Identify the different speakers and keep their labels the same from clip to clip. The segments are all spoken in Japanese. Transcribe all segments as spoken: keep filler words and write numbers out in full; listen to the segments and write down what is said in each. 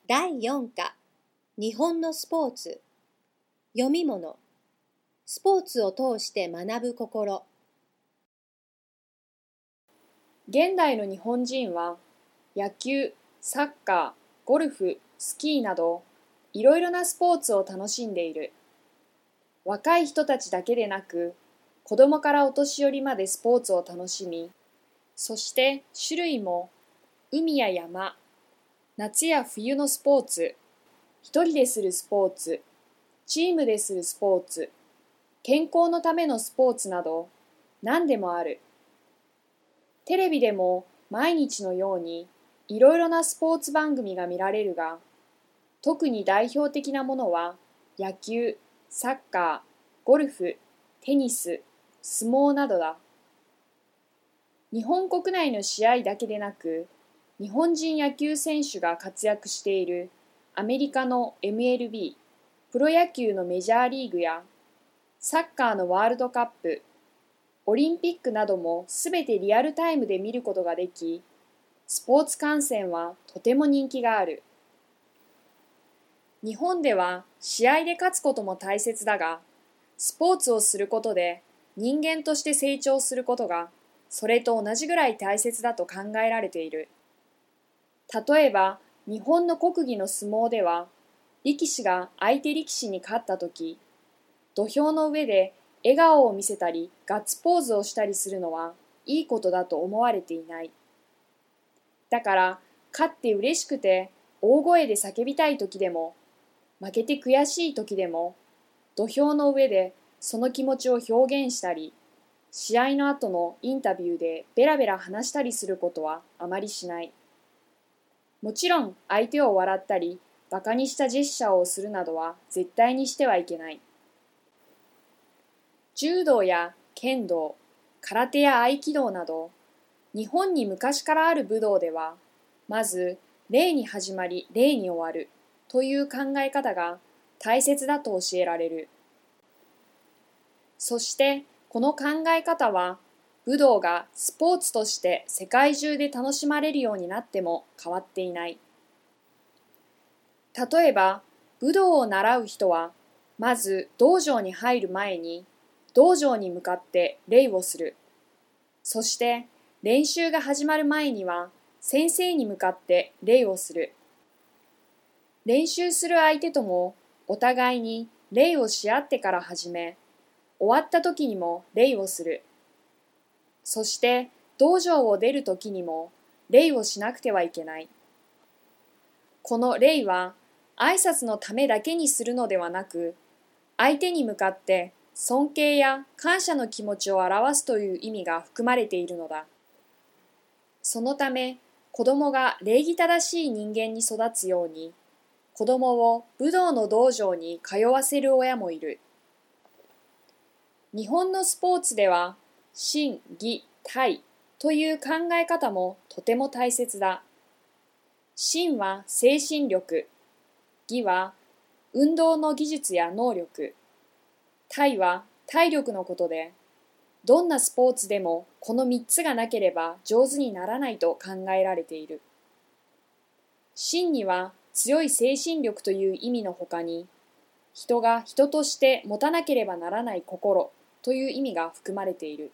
Speaker 1: だいよん課日本のスポーツ読み物スポーツを通して学ぶ心
Speaker 2: 現代の日本人は野球、サッカー、ゴルフ、スキーなどいろいろなスポーツを楽しんでいる。若い人たちだけでなく子供からお年寄りまでスポーツを楽しみ、そして種類も海や山、夏や冬のスポーツ、一人でするスポーツ、チームでするスポーツ、健康のためのスポーツなど何でもある。テレビでも毎日のようにいろいろなスポーツ番組が見られるが、特に代表的なものは野球、サッカー、ゴルフ、テニス、相撲などだ。日本国内の試合だけでなく、日本人野球選手が活躍しているアメリカの エムエルビー、プロ野球のメジャーリーグやサッカーのワールドカップ、オリンピックなどもすべてリアルタイムで見ることができ、スポーツ観戦はとても人気がある。日本では試合で勝つことも大切だが、スポーツをすることで人間として成長することがそれと同じぐらい大切だと考えられている。例えば日本の国技の相撲では、力士が相手力士に勝ったとき、土俵の上で笑顔を見せたりガッツポーズをしたりするのはいいことだと思われていない。だから勝って嬉しくて大声で叫びたいときでも、負けて悔しいときでも、土俵の上でその気持ちを表現したり、試合の後のインタビューでベラベラ話したりすることはあまりしない。もちろん相手を笑ったりバカにしたジェスチャーをするなどは絶対にしてはいけない。柔道や剣道、空手や合気道など日本に昔からある武道では、まず礼に始まり礼に終わるという考え方が大切だと教えられる。そしてこの考え方は武道がスポーツとして世界中で楽しまれるようになっても変わっていない。例えば武道を習う人はまず道場に入る前に道場に向かって礼をする。そして練習が始まる前には先生に向かって礼をする。練習する相手ともお互いに礼をし合ってから始め、終わった時にも礼をする。そして道場を出る時にも礼をしなくてはいけない。この礼は挨拶のためだけにするのではなく、相手に向かって尊敬や感謝の気持ちを表すという意味が含まれているのだ。そのため子供が礼儀正しい人間に育つように、子供を武道の道場に通わせる親もいる。日本のスポーツでは心、技、体という考え方もとても大切だ。心は精神力、技は運動の技術や能力、体は体力のことで、どんなスポーツでもこのみっつがなければ上手にならないと考えられている。心には強い精神力という意味のほかに、人が人として持たなければならない心という意味が含まれている。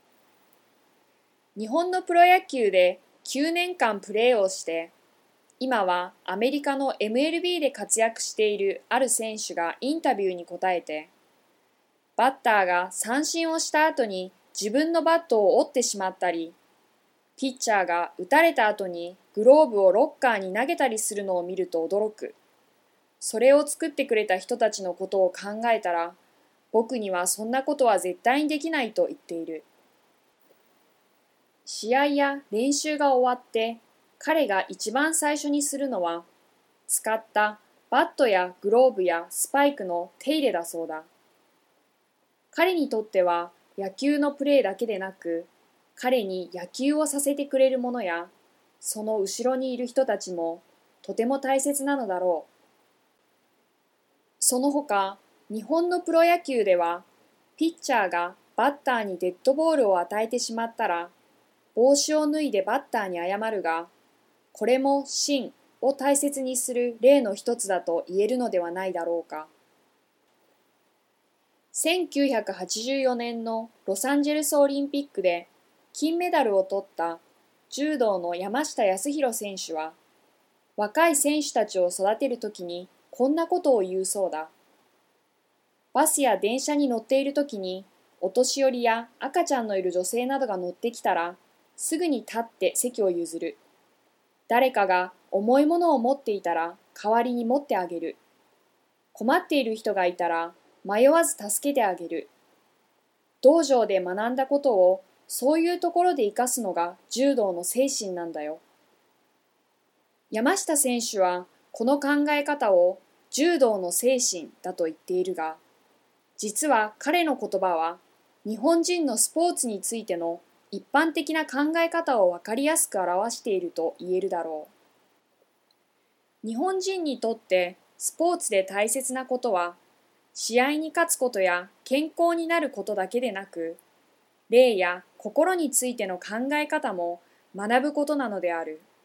Speaker 2: 日本のプロ野球できゅうねんかんプレーをして、今はアメリカの エムエルビー で活躍しているある選手がインタビューに答えて、バッターが三振をした後に自分のバットを折ってしまったり、ピッチャーが打たれた後にグローブをロッカーに投げたりするのを見ると驚く。それを作ってくれた人たちのことを考えたら、僕にはそんなことは絶対にできないと言っている。試合や練習が終わって、彼が一番最初にするのは、使ったバットやグローブやスパイクの手入れだそうだ。彼にとっては野球のプレーだけでなく、彼に野球をさせてくれるものや、その後ろにいる人たちもとても大切なのだろう。その他、日本のプロ野球では、ピッチャーがバッターにデッドボールを与えてしまったら、帽子を脱いでバッターに謝るが、これも心、 を大切にする例の一つだと言えるのではないだろうか。せんきゅうひゃくはちじゅうよねんのロサンゼルスオリンピックで金メダルを取った柔道の山下泰裕選手は、若い選手たちを育てるときにこんなことを言うそうだ。バスや電車に乗っているときに、お年寄りや赤ちゃんのいる女性などが乗ってきたら、すぐに立って席を譲る。誰かが重いものを持っていたら代わりに持ってあげる。困っている人がいたら迷わず助けてあげる。道場で学んだことをそういうところで生かすのが柔道の精神なんだよ。山下選手はこの考え方を柔道の精神だと言っているが、実は彼の言葉は日本人のスポーツについての一般的な考え方を分かりやすく表していると言えるだろう。日本人にとってスポーツで大切なことは、試合に勝つことや健康になることだけでなく、霊や心についての考え方も学ぶことなのである。